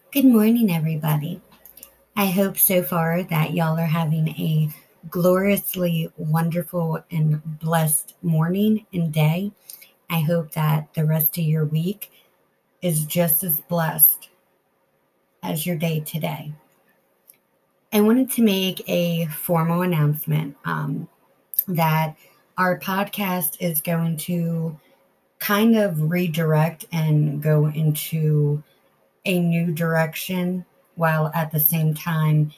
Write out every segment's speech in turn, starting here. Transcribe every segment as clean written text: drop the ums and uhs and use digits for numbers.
Good morning, everybody. I hope so far that y'all are having a gloriously wonderful and blessed morning and day. I hope that the rest of your week is just as blessed as your day today. I wanted to make a formal announcement that our podcast is going to kind of redirect and go into a new direction while at the same time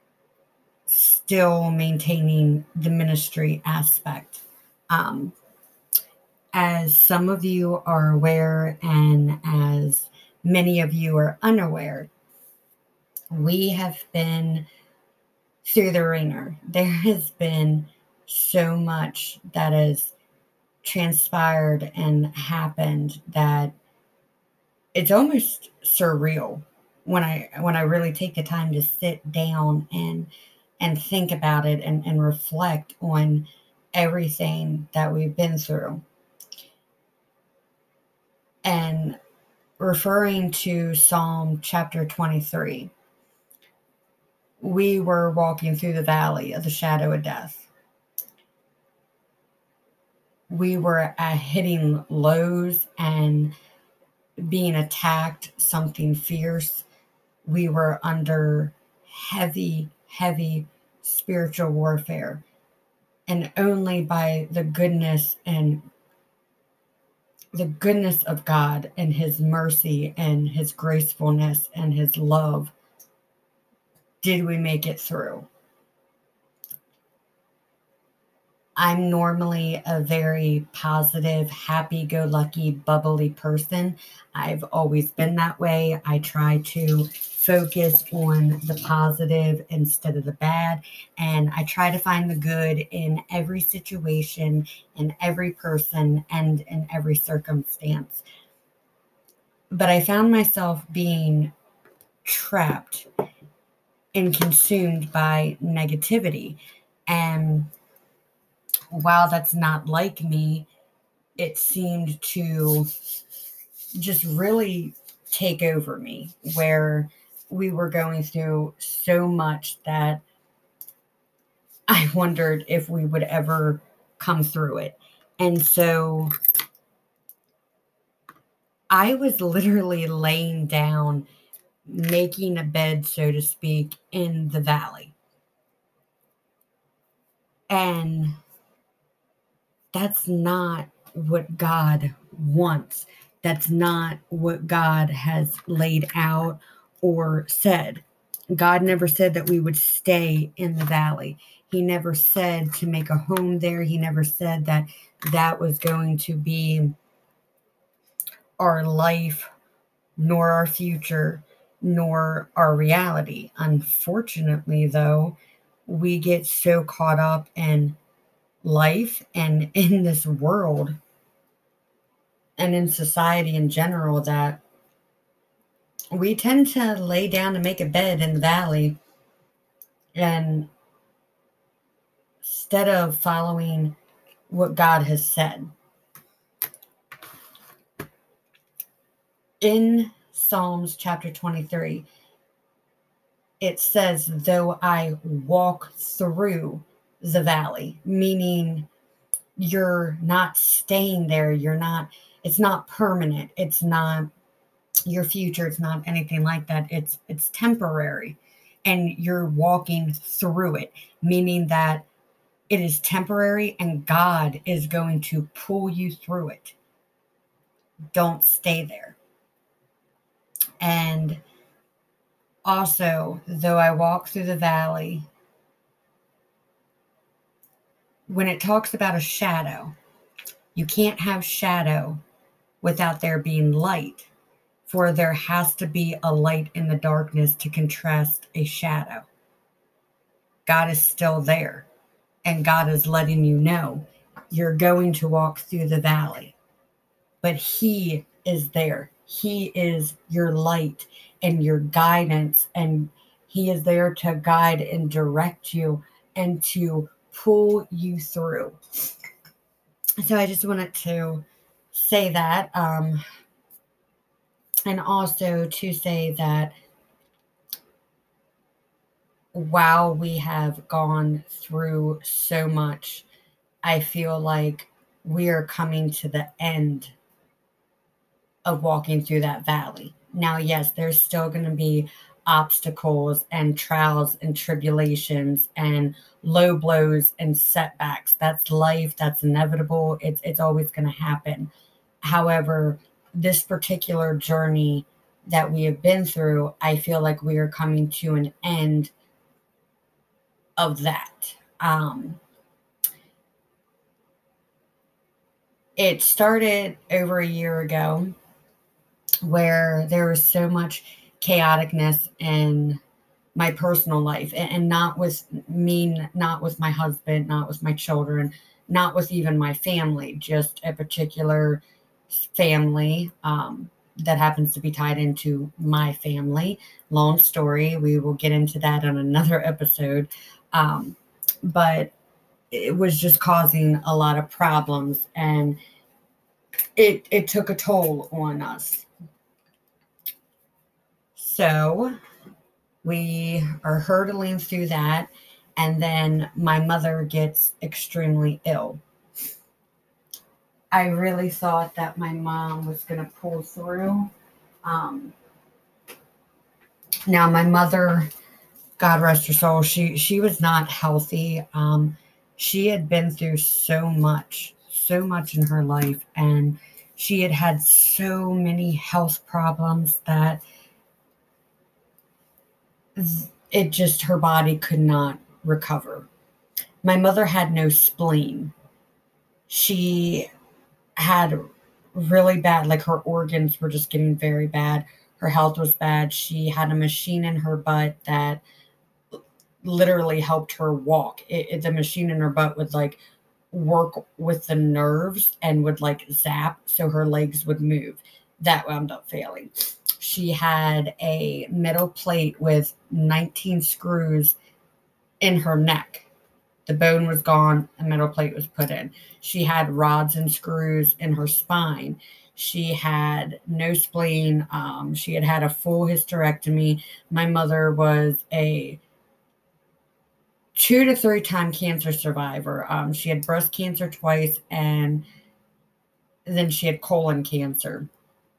still maintaining the ministry aspect. Um, as some of you are aware, and as many of you are unaware, we have been through the ringer. There has been so much that has transpired and happened that it's almost surreal when I really take the time to sit down and think about it and reflect on everything that we've been through. And referring to Psalm chapter 23, we were walking through the valley of the shadow of death. We were hitting lows and being attacked, something fierce. We were under heavy, heavy spiritual warfare. And only by the goodness of God and his mercy and his gracefulness and his love did we make it through. I'm normally a very positive, happy-go-lucky, bubbly person. I've always been that way. I try to focus on the positive instead of the bad, and I try to find the good in every situation, in every person, and in every circumstance. But I found myself being trapped and consumed by negativity. And while that's not like me, it seemed to just really take over me, where we were going through so much that I wondered if we would ever come through it. And so I was literally laying down, making a bed, so to speak, in the valley. And that's not what God wants. That's not what God has laid out or said. God never said that we would stay in the valley. He never said to make a home there. He never said that that was going to be our life, nor our future, nor our reality. Unfortunately, though, we get so caught up in life and in this world and in society in general that we tend to lay down and make a bed in the valley, and instead of following what God has said. In Psalms chapter 23, it says, though I walk through the valley, meaning you're not staying there. It's not permanent. It's not your future. It's not anything like that. It's temporary. And you're walking through it, meaning that it is temporary and God is going to pull you through it. Don't stay there. And also, though I walk through the valley, when it talks about a shadow, you can't have shadow without there being light, for there has to be a light in the darkness to contrast a shadow. God is still there, and God is letting you know you're going to walk through the valley, but He is there. He is your light and your guidance, and He is there to guide and direct you and to pull you through. So I just wanted to say that, and also to say that while we have gone through so much, I feel like we are coming to the end of walking through that valley. Now, yes, there's still going to be obstacles and trials and tribulations and low blows and setbacks. That's life. That's inevitable. It's always going to happen. However, this particular journey that we have been through, I feel like we are coming to an end of that. It started over a year ago where there was so much chaoticness in my personal life, and not with me, not with my husband, not with my children, not with even my family, just a particular family that happens to be tied into my family. Long story. We will get into that on another episode. But it was just causing a lot of problems, and it took a toll on us. So we are hurtling through that, and then my mother gets extremely ill. I really thought that my mom was going to pull through. Um, Now, my mother, God rest her soul, she was not healthy. She had been through so much in her life, and she had had so many health problems that it just, her body could not recover. My mother had no spleen. She had really bad, like her organs were just getting very bad. Her health was bad. She had a machine in her butt that literally helped her walk. The machine in her butt would like work with the nerves and would like zap so her legs would move. That wound up failing. She had a metal plate with 19 screws in her neck. The bone was gone, a metal plate was put in. She had rods and screws in her spine. She had no spleen. She had had a full hysterectomy. My mother was a 2 to 3 time cancer survivor. She had breast cancer twice, and then she had colon cancer.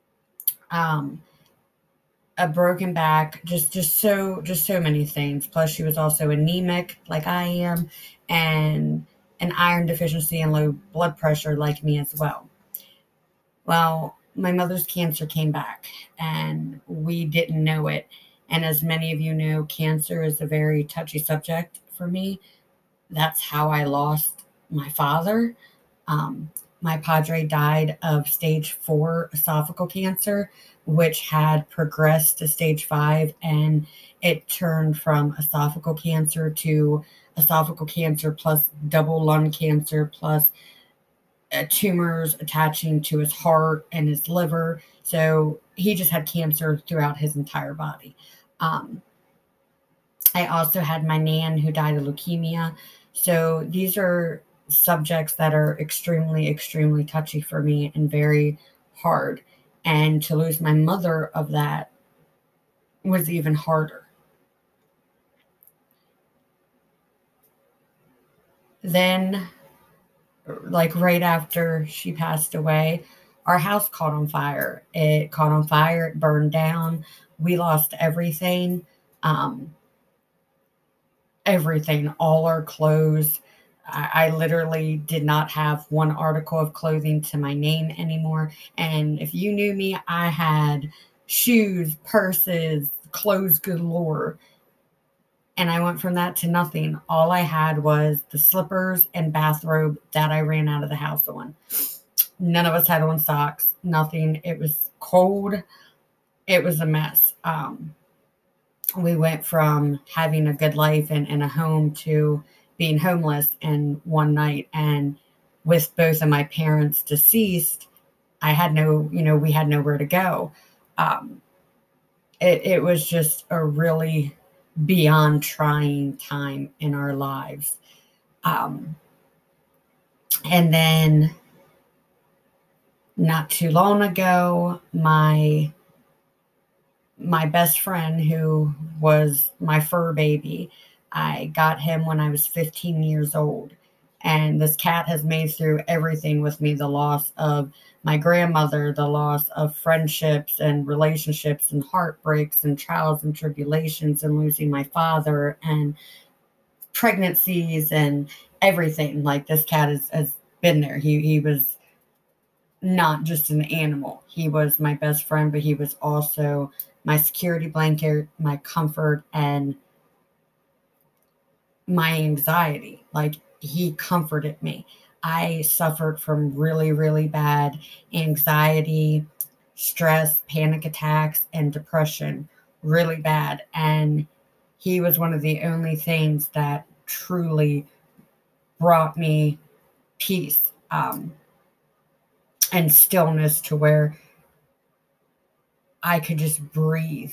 Um, a broken back, just so many things. Plus, she was also anemic, like I am, and an iron deficiency and low blood pressure, like me as well. Well, my mother's cancer came back, and we didn't know it. And as many of you know, cancer is a very touchy subject for me. That's how I lost my father. Um, my padre died of stage 4 esophageal cancer, which had progressed to stage 5, and it turned from esophageal cancer to esophageal cancer plus double lung cancer plus tumors attaching to his heart and his liver. So he just had cancer throughout his entire body. Um, I also had my nan who died of leukemia. So these are subjects that are extremely, extremely touchy for me and very hard. And to lose my mother of that was even harder. Then, like right after she passed away, our house caught on fire. It caught on fire, it burned down. We lost everything. Um, Everything, all our clothes. I literally did not have one article of clothing to my name anymore. And if you knew me, I had shoes, purses, clothes galore. And I went from that to nothing. All I had was the slippers and bathrobe that I ran out of the house on. None of us had on socks, nothing. It was cold. It was a mess. We went from having a good life and a home to being homeless in one night. And with both of my parents deceased, I had we had nowhere to go. Um, it was just a really beyond trying time in our lives. Um, and then not too long ago, my my best friend, who was my fur baby, I got him when I was 15 years old. And this cat has made through everything with me, the loss of my grandmother, the loss of friendships and relationships and heartbreaks and trials and tribulations and losing my father and pregnancies and everything. Like, this cat has been there. He was not just an animal. He was my best friend, but he was also my security blanket, my comfort, and my anxiety. Like, he comforted me. I suffered from really, really bad anxiety, stress, panic attacks, and depression, really bad. And he was one of the only things that truly brought me peace, and stillness, to where I could just breathe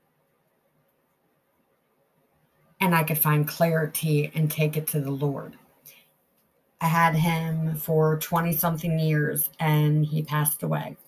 and I could find clarity and take it to the Lord. I had him for 20 something years and he passed away.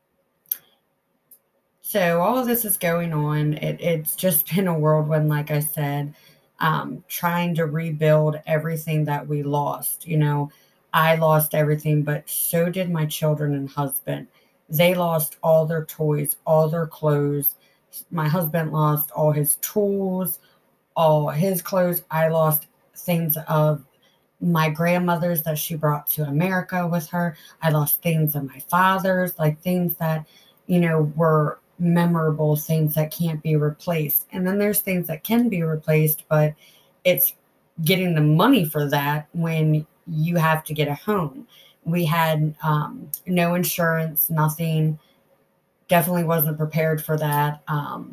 So all of this is going on. It's just been a whirlwind, like I said, trying to rebuild everything that we lost. I lost everything, but so did my children and husband. They lost all their toys, all their clothes. My husband lost all his tools, all his clothes. I lost things of my grandmother's that she brought to America with her. I lost things of my father's, like things that, were memorable, things that can't be replaced. And then there's things that can be replaced, but it's getting the money for that when you have to get a home. We had no insurance, nothing. Definitely wasn't prepared for that.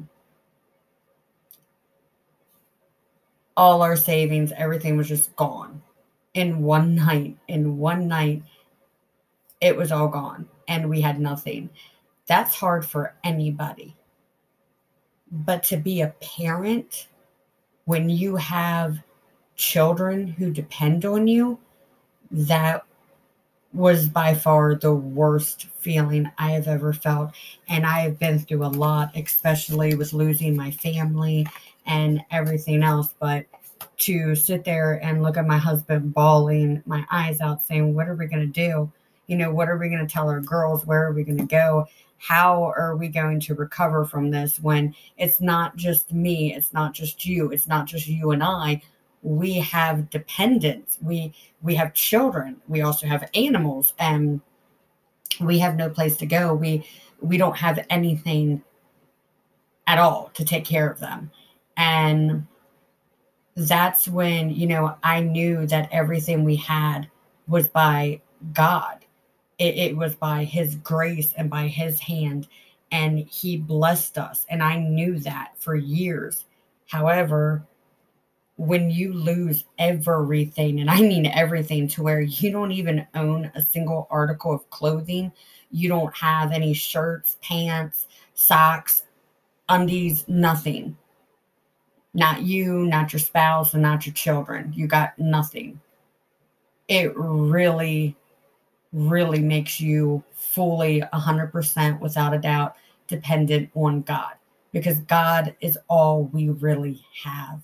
All our savings, everything was just gone in one night. In one night, it was all gone and we had nothing. That's hard for anybody. But to be a parent when you have children who depend on you, that was by far the worst feeling I have ever felt. And I have been through a lot, especially with losing my family and everything else. But to sit there and look at my husband bawling my eyes out, saying, what are we going to do? What are we going to tell our girls? Where are we going to go? How are we going to recover from this when it's not just me? It's not just you. It's not just you and I. We have dependents. We have children. We also have animals, and we have no place to go. We don't have anything at all to take care of them. And that's when, I knew that everything we had was by God. It was by his grace and by his hand, and he blessed us. And I knew that for years. However, when you lose everything, and I mean everything, to where you don't even own a single article of clothing, you don't have any shirts, pants, socks, undies, nothing. Not you, not your spouse, and not your children. You got nothing. It really, really makes you fully 100% without a doubt dependent on God, because God is all we really have.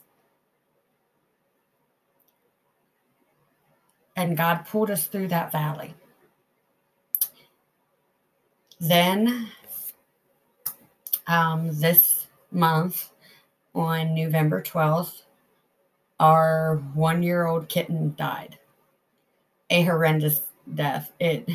And God pulled us through that valley. Then, this month, on November 12th, our 1-year-old kitten died. A horrendous death. It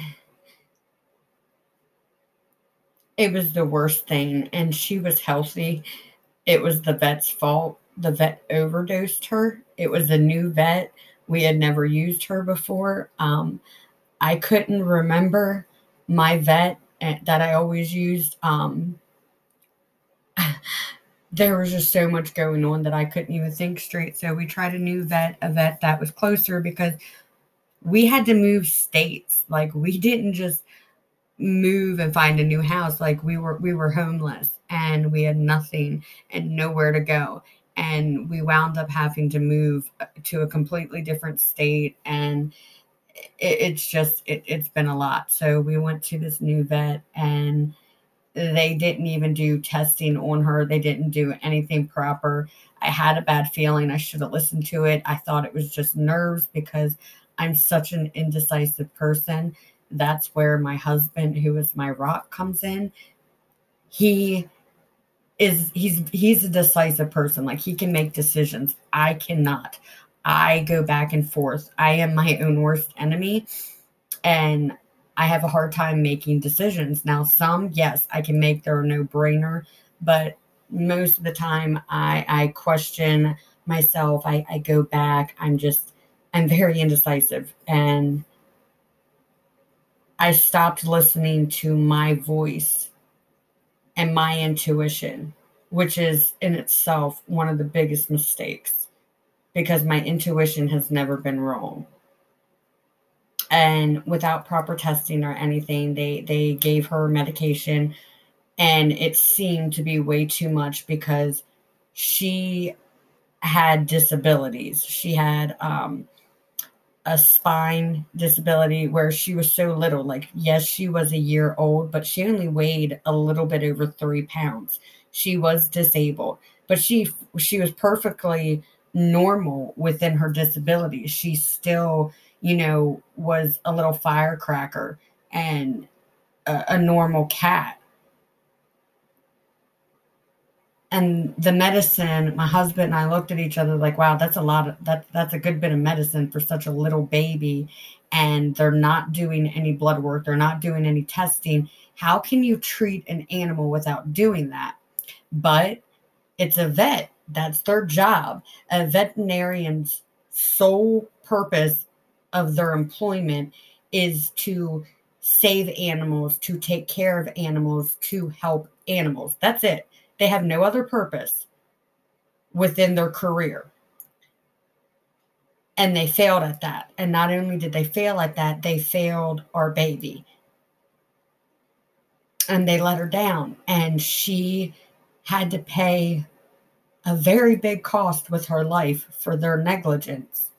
was the worst thing, and she was healthy. It was the vet's fault. The vet overdosed her. It was a new vet. We had never used her before. I couldn't remember my vet that I always used. There was just so much going on that I couldn't even think straight. So we tried a new vet, a vet that was closer, because we had to move states. Like, we didn't just move and find a new house. Like, we were homeless and we had nothing and nowhere to go. And we wound up having to move to a completely different state. And it's been a lot. So we went to this new vet, and They didn't even do testing on her. They didn't do anything proper. I had a bad feeling. I should have listened to it. I thought it was just nerves because I'm such an indecisive person. That's where my husband, who is my rock, comes in. He's a decisive person. Like, he can make decisions. I cannot. I go back and forth. I am my own worst enemy, and I have a hard time making decisions. Now, some, yes, I can make, they're a no-brainer, but most of the time I question myself. I go back. I'm very indecisive, and I stopped listening to my voice and my intuition, which is in itself one of the biggest mistakes, because my intuition has never been wrong. And without proper testing or anything, they gave her medication, and it seemed to be way too much because she had disabilities. She had a spine disability where she was so little. Like, yes, she was a year old, but she only weighed a little bit over 3 pounds. She was disabled, but she was perfectly normal within her disability. She still, was a little firecracker and a normal cat. And the medicine, my husband and I looked at each other like, wow, that's a good bit of medicine for such a little baby. And they're not doing any blood work. They're not doing any testing. How can you treat an animal without doing that? But it's a vet. That's their job. A veterinarian's sole purpose of their employment is to save animals, to take care of animals, to help animals. That's it. They have no other purpose within their career. And they failed at that. And not only did they fail at that, they failed our baby. And they let her down. And she had to pay a very big cost with her life for their negligence.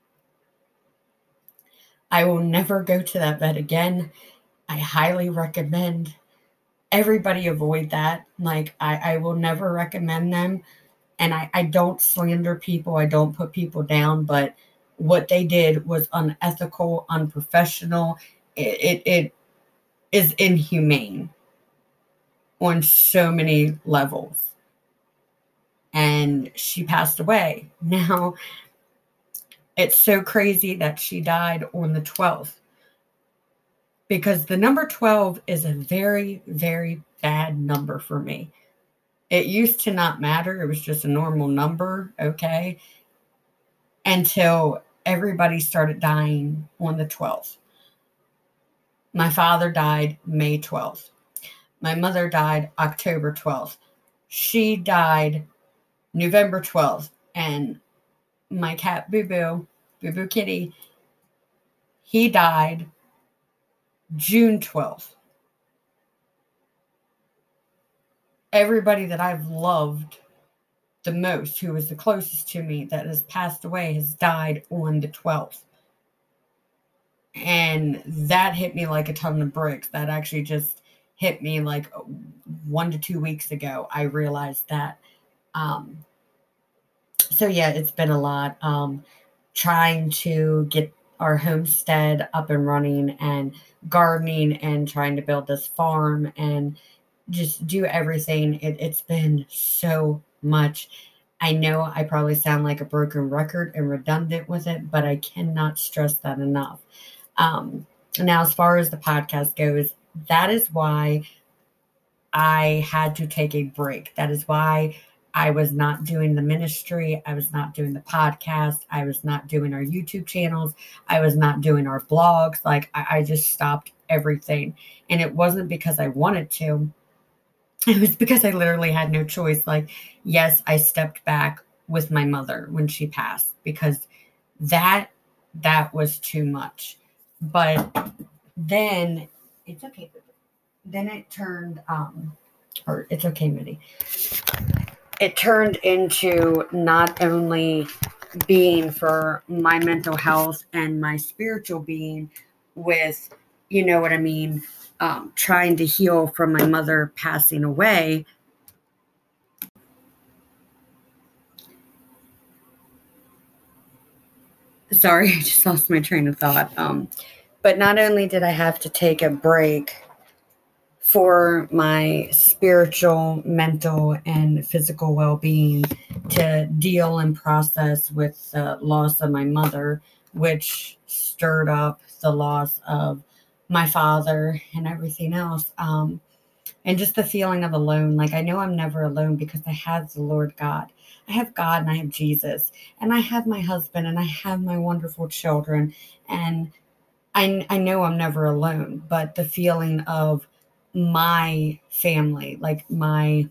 I will never go to that vet again. I highly recommend everybody avoid that. Like, I will never recommend them. And I don't slander people. I don't put people down. But what they did was unethical, unprofessional. It is inhumane on so many levels. And she passed away. Now, it's so crazy that she died on the 12th. Because the number 12 is a very, very bad number for me. It used to not matter. It was just a normal number, okay? Until everybody started dying on the 12th. My father died May 12th. My mother died October 12th. She died November 12th. And my cat, Boo Boo Kitty, he died June 12th. Everybody that I've loved the most, who was the closest to me, that has passed away, has died on the 12th. And that hit me like a ton of bricks. That actually just hit me like 1 to 2 weeks ago. I realized that. So yeah, it's been a lot. Trying to get our homestead up and running, and gardening, and trying to build this farm, and just do everything. It's been so much. I know I probably sound like a broken record and redundant with it, but I cannot stress that enough. Now, as far as the podcast goes, that is why I had to take a break. That is why I was not doing the ministry. I was not doing the podcast. I was not doing our YouTube channels. I was not doing our blogs. Like, I just stopped everything. And it wasn't because I wanted to. It was because I literally had no choice. Like, yes, I stepped back with my mother when she passed, because that was too much. But then it's okay. Then it turned, or it's okay, Mitty. It turned into not only being for my mental health and my spiritual being with you know what I mean, trying to heal from my mother passing away. Sorry, I just lost my train of thought. But not only did I have to take a break for my spiritual, mental, and physical well being to deal and process with the loss of my mother, which stirred up the loss of my father and everything else. And just the feeling of alone. Like, I know I'm never alone because I have the Lord God. I have God and I have Jesus, and I have my husband and I have my wonderful children. And I know I'm never alone, but the feeling of my family, like my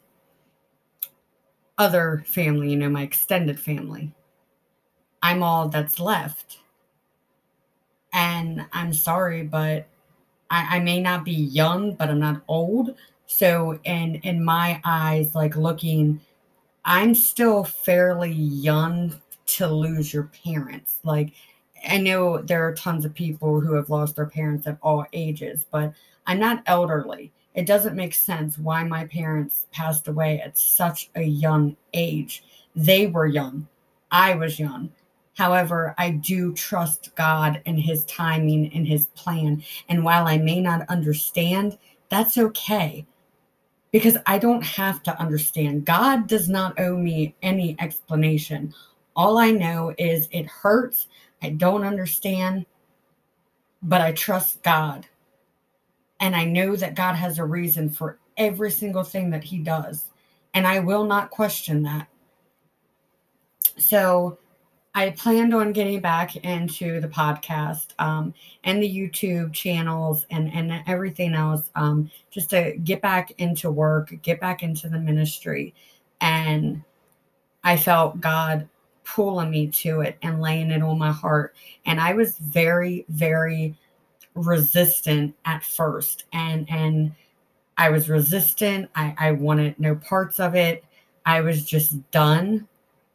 other family, my extended family, I'm all that's left. And I'm sorry, but I may not be young, but I'm not old. So in my eyes, like looking, I'm still fairly young to lose your parents. Like, I know there are tons of people who have lost their parents at all ages, but I'm not elderly. It doesn't make sense why my parents passed away at such a young age. They were young. I was young. However, I do trust God and his timing and his plan. And while I may not understand, that's okay because I don't have to understand. God does not owe me any explanation. All I know is it hurts. I don't understand, but I trust God. And I know that God has a reason for every single thing that he does. And I will not question that. So I planned on getting back into the podcast and the YouTube channels and everything else, just to get back into work, get back into the ministry. And I felt God pulling me to it and laying it on my heart. And I was very, very resistant at first. And I was resistant. I wanted no parts of it. I was just done.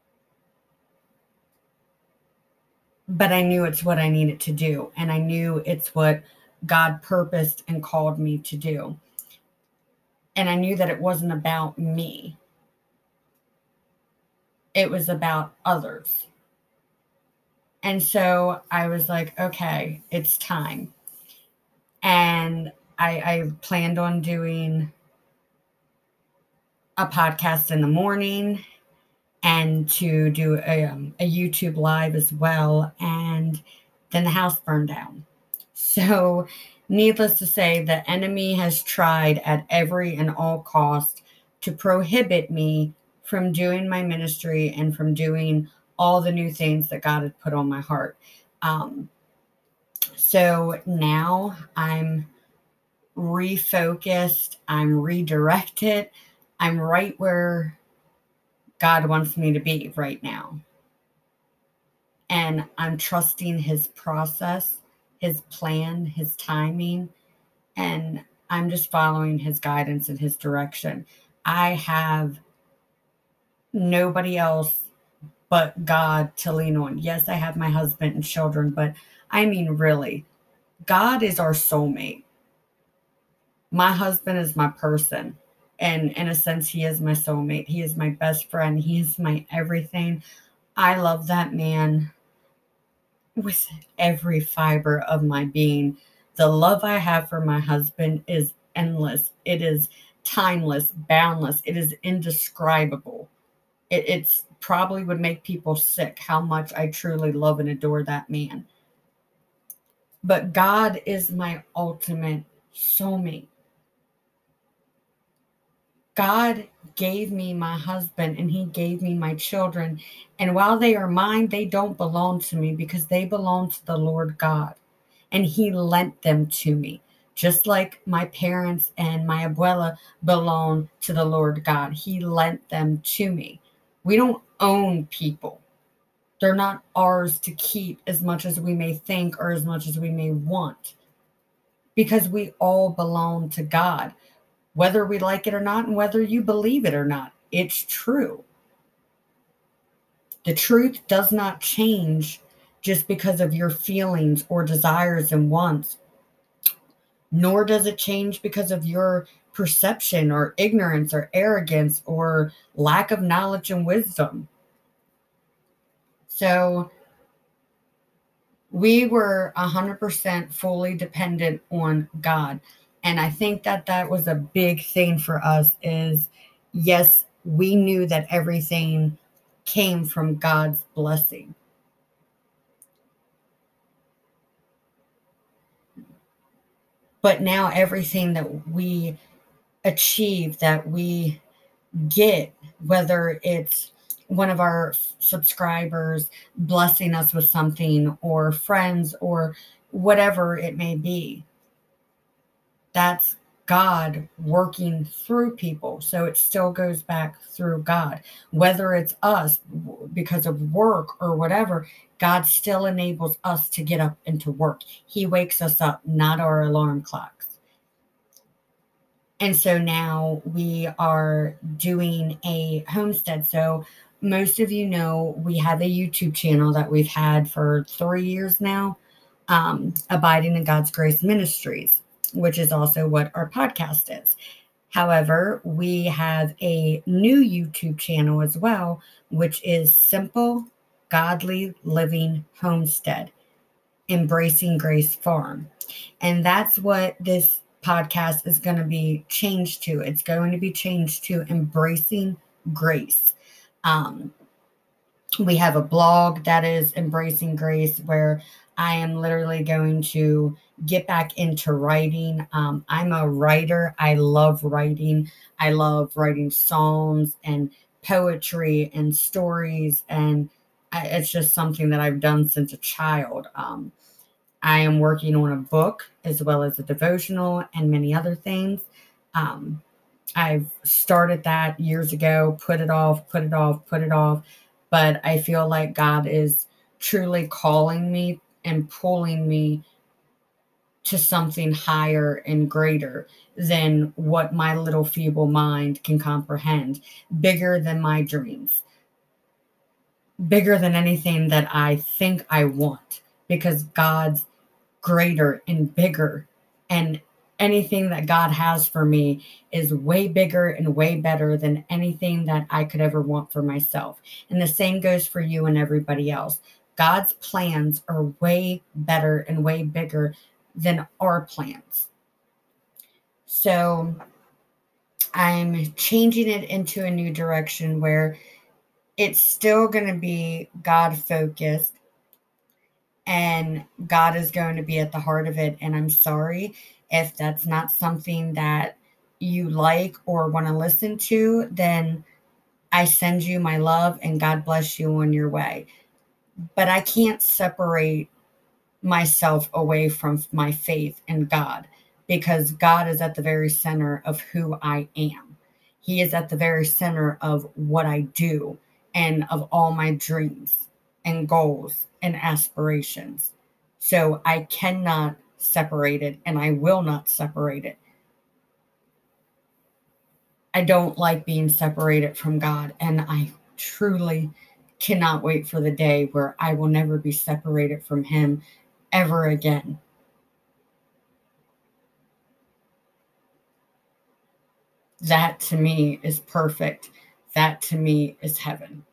But I knew it's what I needed to do. And I knew it's what God purposed and called me to do. And I knew that it wasn't about me. It was about others. And so I was like, okay, it's time. And I planned on doing a podcast in the morning and to do a YouTube live as well. And then the house burned down. So, needless to say, the enemy has tried at every and all cost to prohibit me from doing my ministry and from doing all the new things that God had put on my heart. So now I'm refocused, I'm redirected, I'm right where God wants me to be right now. And I'm trusting his process, his plan, his timing, and I'm just following his guidance and his direction. I have nobody else but God to lean on. Yes, I have my husband and children, but I mean, really, God is our soulmate. My husband is my person. And in a sense, he is my soulmate. He is my best friend. He is my everything. I love that man with every fiber of my being. The love I have for my husband is endless. It is timeless, boundless. It is indescribable. It's probably would make people sick how much I truly love and adore that man. But God is my ultimate soulmate. God gave me my husband and he gave me my children. And while they are mine, they don't belong to me because they belong to the Lord God. And he lent them to me. Just like my parents and my abuela belong to the Lord God. He lent them to me. We don't own people. They're not ours to keep as much as we may think or as much as we may want. Because we all belong to God. Whether we like it or not, and whether you believe it or not, it's true. The truth does not change just because of your feelings or desires and wants nor does it change because of your perception or ignorance or arrogance or lack of knowledge and wisdom. So we were 100% fully dependent on God. And I think that that was a big thing for us is, yes, we knew that everything came from God's blessing. But now everything that we achieve, that we get, whether it's one of our subscribers blessing us with something or friends or whatever it may be, that's God working through people. So it still goes back through God. Whether it's us because of work or whatever, God still enables us to get up and to work. He wakes us up, not our alarm clocks. And so now we are doing a homestead. So most of you know we have a YouTube channel that we've had for 3 years now, Abiding in God's Grace Ministries, which is also what our podcast is. However, we have a new YouTube channel as well, which is Simple Godly Living Homestead, Embracing Grace Farm. And that's what this podcast is going to be changed to. It's going to be changed to Embracing Grace. We have a blog that is Embracing Grace, where I am literally going to get back into writing. I'm a writer. I love writing. I love writing songs and poetry and stories. And it's just something that I've done since a child. I am working on a book as well as a devotional and many other things. I've started that years ago, put it off. But I feel like God is truly calling me and pulling me to something higher and greater than what my little feeble mind can comprehend, bigger than my dreams, bigger than anything that I think I want, because God's greater and bigger, and anything that God has for me is way bigger and way better than anything that I could ever want for myself. And the same goes for you and everybody else. God's plans are way better and way bigger than our plans. So I'm changing it into a new direction where it's still going to be God focused, and God is going to be at the heart of it. And I'm sorry if that's not something that you like or want to listen to, then I send you my love and God bless you on your way. But I can't separate myself away from my faith in God, because God is at the very center of who I am. He is at the very center of what I do and of all my dreams and goals and aspirations. So I cannot separate it, and I will not separate it. I don't like being separated from God, and I truly cannot wait for the day where I will never be separated from Him ever again. That to me is perfect. That to me is heaven.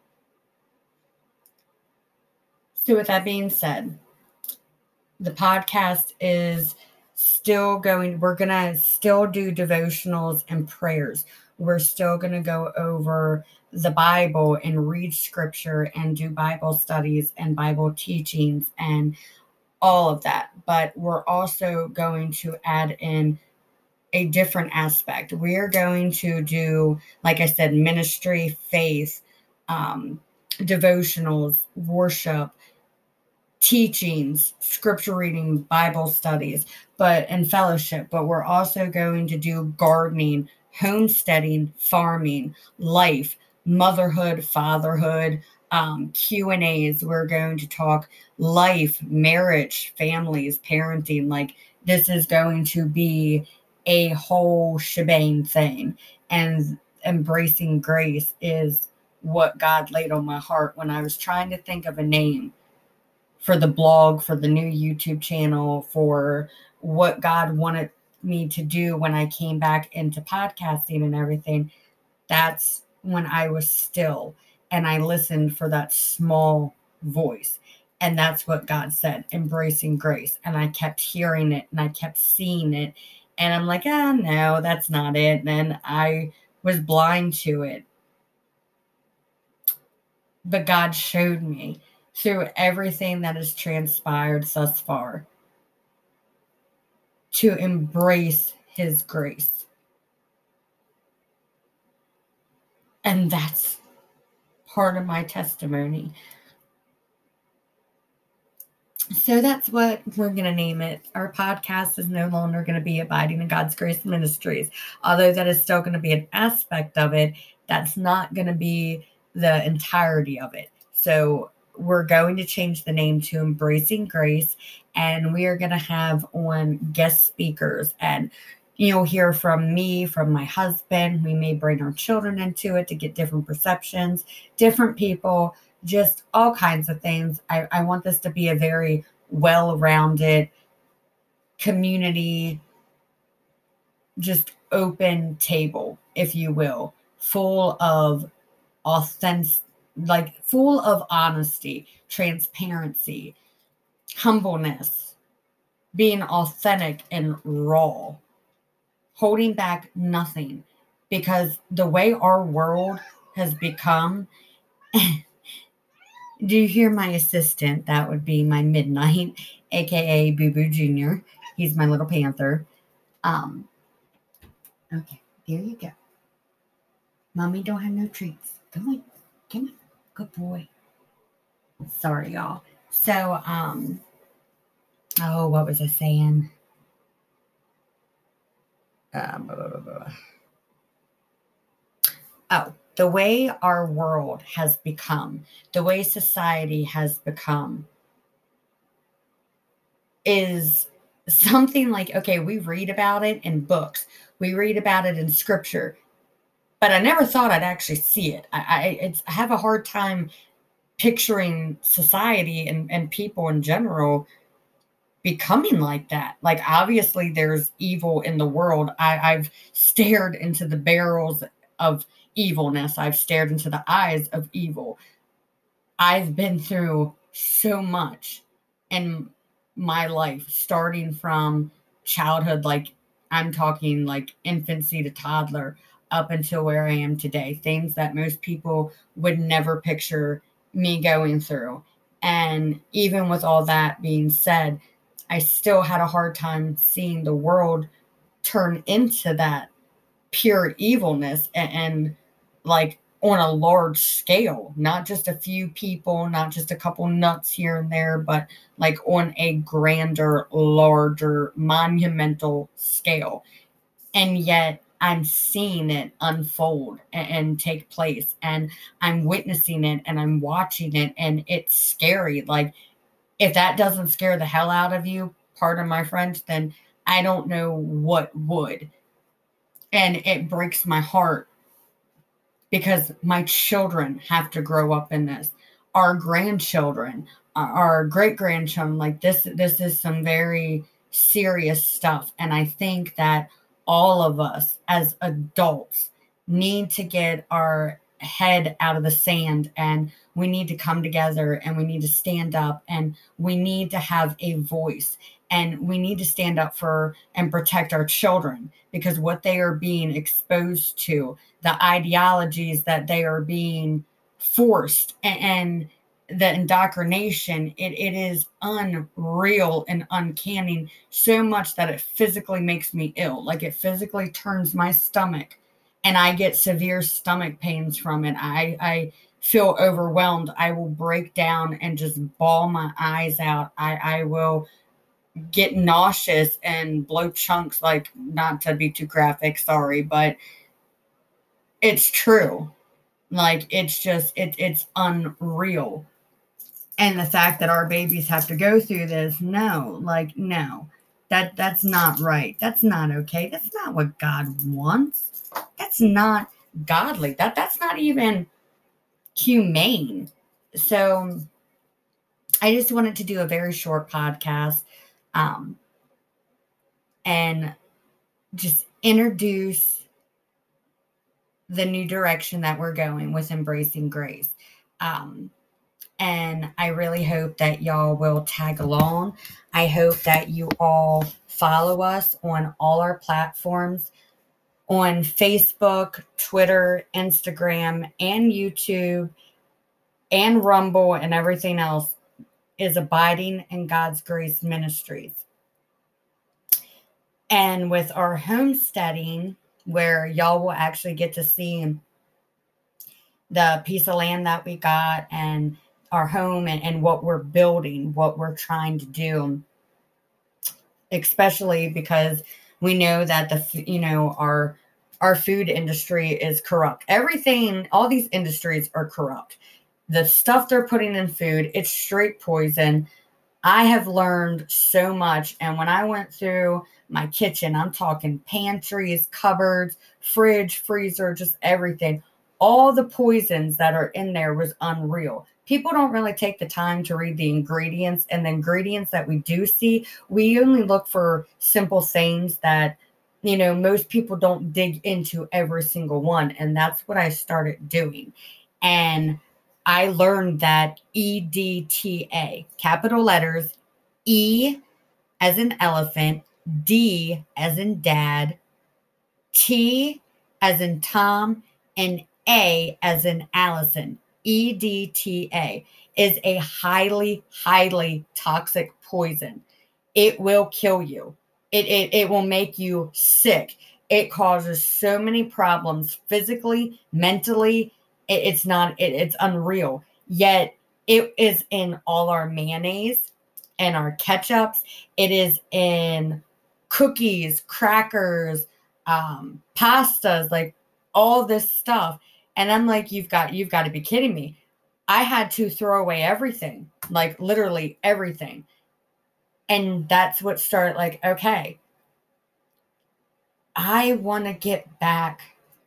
So with that being said, the podcast is still going. We're going to still do devotionals and prayers. We're still going to go over the Bible and read scripture and do Bible studies and Bible teachings and all of that. But we're also going to add in a different aspect. We are going to do, like I said, ministry, faith, devotionals, worship, teachings, scripture reading, Bible studies, and fellowship. But we're also going to do gardening, homesteading, farming, life, motherhood, fatherhood, Q&As. We're going to talk life, marriage, families, parenting. Like, this is going to be a whole shebang thing. And embracing grace is what God laid on my heart when I was trying to think of a name for the blog, for the new YouTube channel, for what God wanted me to do when I came back into podcasting and everything, that's when I was still and I listened for that small voice. And that's what God said, embracing grace. And I kept hearing it and I kept seeing it. And I'm like, no, that's not it. And I was blind to it. But God showed me through everything that has transpired thus far to embrace His grace. And that's part of my testimony. So that's what we're going to name it. Our podcast is no longer going to be Abiding in God's Grace Ministries, although that is still going to be an aspect of it. That's not going to be the entirety of it. So we're going to change the name to Embracing Grace, and we are going to have on guest speakers, and you'll hear from me, from my husband. We may bring our children into it to get different perceptions, different people, just all kinds of things. I want this to be a very well-rounded community, just open table, if you will, full of full of honesty, transparency, humbleness, being authentic and raw, holding back nothing. Because the way our world has become, do you hear my assistant? That would be my Midnight, aka Boo Boo Jr. He's my little panther. Okay, there you go. Mommy don't have no treats. Come on. Good boy. Sorry, y'all. So, what was I saying? The way our world has become, the way society has become is something like, okay, we read about it in books. We read about it in scripture. But I never thought I'd actually see it. I have a hard time picturing society and people in general becoming like that. Like, obviously, there's evil in the world. I've stared into the barrels of evilness. I've stared into the eyes of evil. I've been through so much in my life, starting from childhood, like I'm talking like infancy to toddler, up until where I am today. Things that most people would never picture me going through. And even with all that being said, I still had a hard time seeing the world turn into that pure evilness and like on a large scale, not just a few people, not just a couple nuts here and there, but like on a grander, larger, monumental scale. And yet I'm seeing it unfold and take place, and I'm witnessing it and I'm watching it, and it's scary. Like, if that doesn't scare the hell out of you, pardon my French, then I don't know what would. And it breaks my heart because my children have to grow up in this. Our grandchildren, our great-grandchildren, like this is some very serious stuff. And I think that all of us as adults need to get our head out of the sand, and we need to come together, and we need to stand up, and we need to have a voice, and we need to stand up for and protect our children, because what they are being exposed to, the ideologies that they are being forced, and the indoctrination, it is unreal and uncanny, so much that it physically makes me ill. Like, it physically turns my stomach, and I get severe stomach pains from it. I feel overwhelmed. I will break down and just bawl my eyes out. I will get nauseous and blow chunks, like, not to be too graphic, sorry, but it's true. Like, it's just, it's unreal. And the fact that our babies have to go through this, no, that's not right. That's not okay. That's not what God wants. That's not godly. That's not even humane. So I just wanted to do a very short podcast. And just introduce the new direction that we're going with Embracing Grace. And I really hope that y'all will tag along. I hope that you all follow us on all our platforms on Facebook, Twitter, Instagram, and YouTube, and Rumble, and everything else is Abiding in God's Grace Ministries. And with our homesteading, where y'all will actually get to see the piece of land that we got and our home and what we're building, what we're trying to do, especially because we know that our food industry is corrupt. Everything, all these industries are corrupt. The stuff they're putting in food, it's straight poison. I have learned so much. And when I went through my kitchen, I'm talking pantries, cupboards, fridge, freezer, just everything. All the poisons that are in there was unreal. People don't really take the time to read the ingredients, and the ingredients that we do see, we only look for simple things that, most people don't dig into every single one. And that's what I started doing. And I learned that EDTA, capital letters, E as in elephant, D as in dad, T as in Tom, and A as in Allison. EDTA is a highly, highly toxic poison. It will kill you. It will make you sick. It causes so many problems physically, mentally. It's unreal. Yet it is in all our mayonnaise and our ketchups. It is in cookies, crackers, pastas, like all this stuff. And I'm like, you've got to be kidding me. I had to throw away everything, like literally everything. And that's what started, like, okay, I want to get back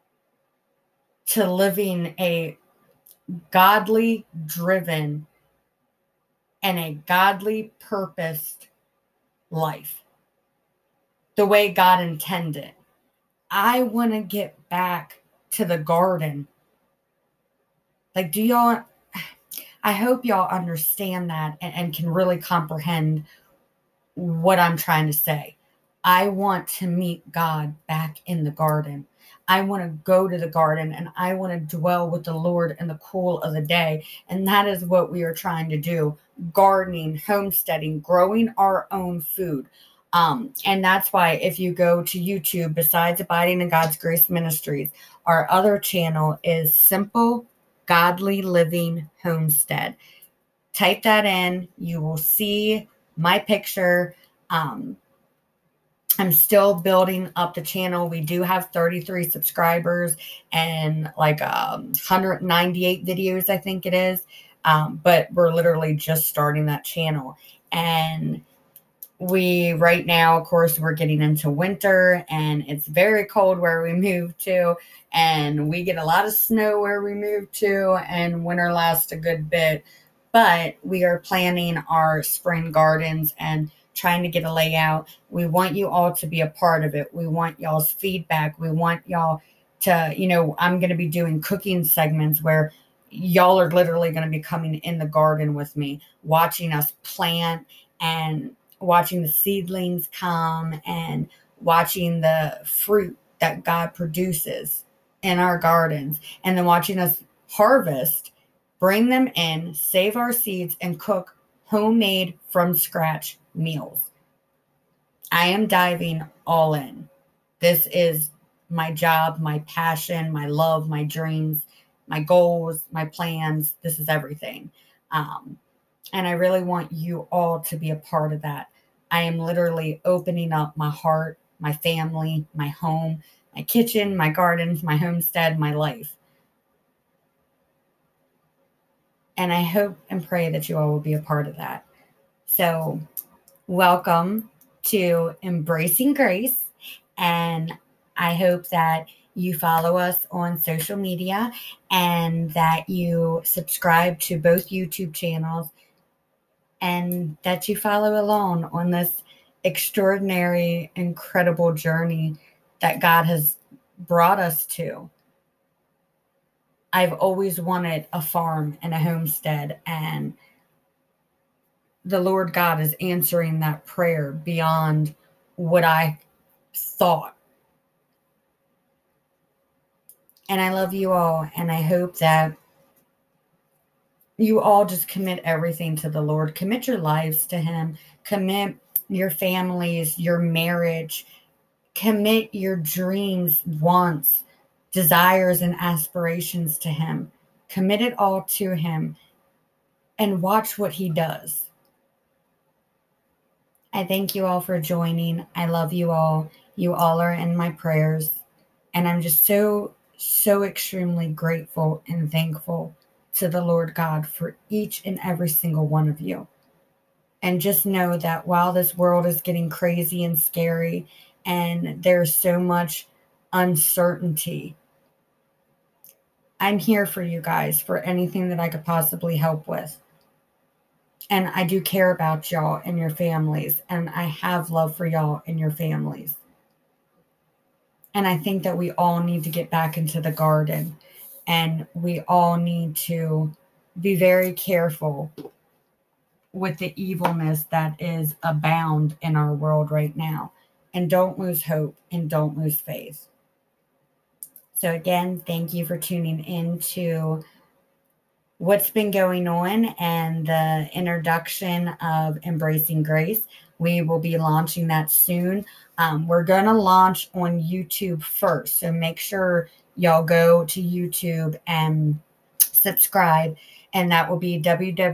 to living a godly driven and a godly purposed life the way God intended. I want to get back to the garden. Like, I hope y'all understand that and can really comprehend what I'm trying to say. I want to meet God back in the garden. I want to go to the garden and I want to dwell with the Lord in the cool of the day. And that is what we are trying to do. Gardening, homesteading, growing our own food. And that's why if you go to YouTube, besides Abiding in God's Grace Ministries, our other channel is Simple Godly Living Homestead. Type that in. You will see my picture. I'm still building up the channel. We do have 33 subscribers and like 198 videos, I think it is. But we're literally just starting that channel. And right now, of course, we're getting into winter and it's very cold where we moved to. And we get a lot of snow where we moved to, and winter lasts a good bit. But we are planning our spring gardens and trying to get a layout. We want you all to be a part of it. We want y'all's feedback. We want y'all to, I'm going to be doing cooking segments where y'all are literally going to be coming in the garden with me, watching us plant and watching the seedlings come and watching the fruit that God produces in our gardens, and then watching us harvest, bring them in, save our seeds, and cook homemade from scratch meals. I am diving all in. This is my job, my passion, my love, my dreams, my goals, my plans. This is everything. And I really want you all to be a part of that. I am literally opening up my heart, my family, my home, my kitchen, my gardens, my homestead, my life. And I hope and pray that you all will be a part of that. So, welcome to Embracing Grace. And I hope that you follow us on social media and that you subscribe to both YouTube channels and that you follow along on this extraordinary, incredible journey that God has brought us to. I've always wanted a farm and a homestead, and the Lord God is answering that prayer beyond what I thought. And I love you all, and I hope that you all just commit everything to the Lord. Commit your lives to Him. Commit your families, your marriage. Commit your dreams, wants, desires, and aspirations to Him. Commit it all to Him and watch what He does. I thank you all for joining. I love you all. You all are in my prayers. And I'm just so extremely grateful and thankful to the Lord God for each and every single one of you. And just know that while this world is getting crazy and scary and there's so much uncertainty, I'm here for you guys for anything that I could possibly help with. And I do care about y'all and your families, and I have love for y'all and your families. And I think that we all need to get back into the garden, and we all need to be very careful with the evilness that is abound in our world right now. And don't lose hope and don't lose faith. So again, thank you for tuning in to what's been going on and the introduction of Embracing Grace. We will be launching that soon. We're going to launch on YouTube first. So make sure y'all go to YouTube and subscribe. And that will be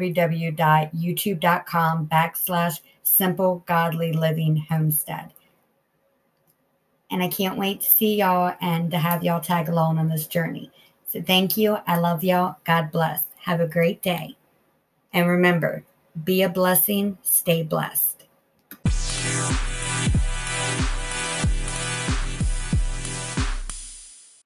www.youtube.com/Simple Godly Living Homestead. And I can't wait to see y'all and to have y'all tag along on this journey. So thank you. I love y'all. God bless. Have a great day. And remember, be a blessing. Stay blessed.